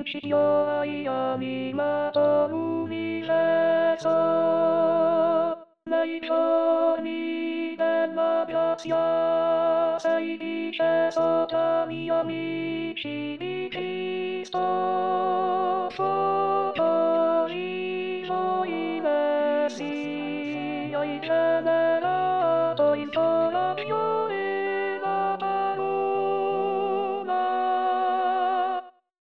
principio y animato l'universo, nei giorni della grazia sei disceso tra gli amici di Cristo, sotto i suoi versi hai generato il coraggio e la parola.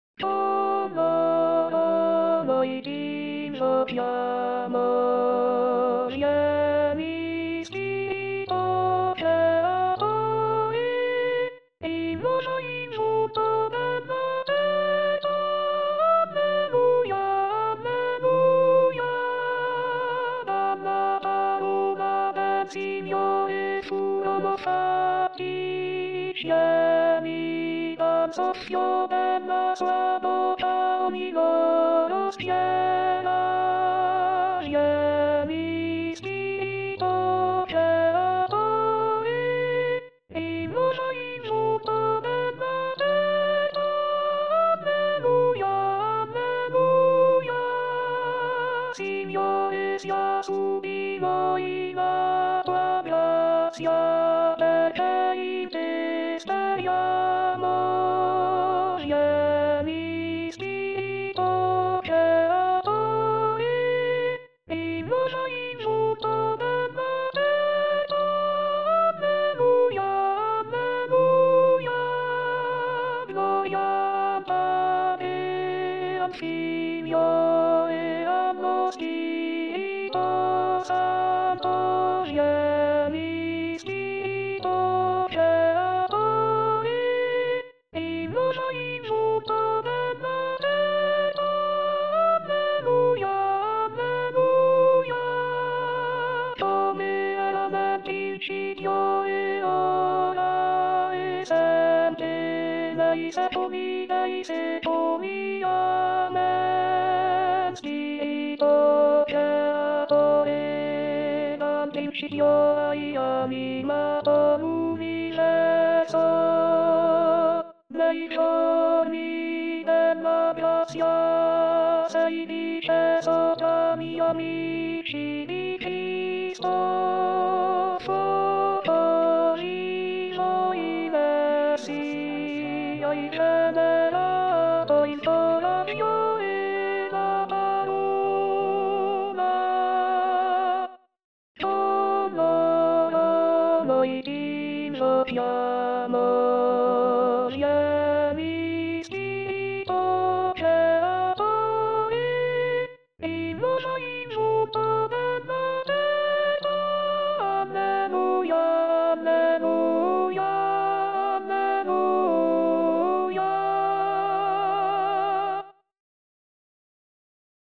Solo noi ti invochiamo, vieni Spirito Creatore, in noi il frutto della vita. Alleluia, alleluia. Dalla parola del Signore furono fatti cieli, dal soffio della sua bocca ogni loro schiera. Vieni Spirito Creatore, in noi il frutto della vita. Alleluia, alleluia. Signore, sia su di noi la tua grazia, perché in te speriamo. Vieni Spirito Creatore, in noi il frutto della vita. Alleluia, alleluia. Gloria al Padre, al Figlio e allo Spirito Santo. Vieni Spirito Creatore, in noi il frutto della vita. Alleluia, alleluia. Come era nel principio e ora e sempre nei secoli, amen. Spirito Creatore, dal principio hai animato l'universo, nei giorni della grazia sei disceso tra gli amici di Cristo, sotto i suoi versi hai generato